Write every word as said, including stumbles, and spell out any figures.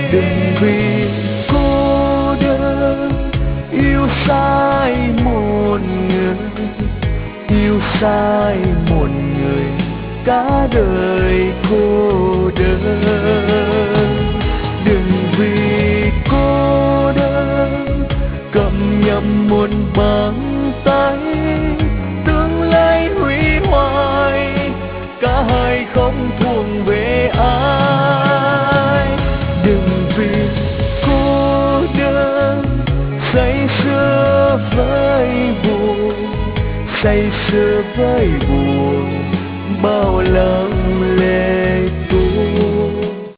Đừng vì cô đơn yêu sai một người, yêu sai một người cả đời cô đơn. Đừng vì cô đơn cầm nhầm một bàn tay, tương lai hủy hoại cả hai không thuộc về ai. Đừng vì cô đơn say sưa với buồn, say sưa với buồn bao lắng lên.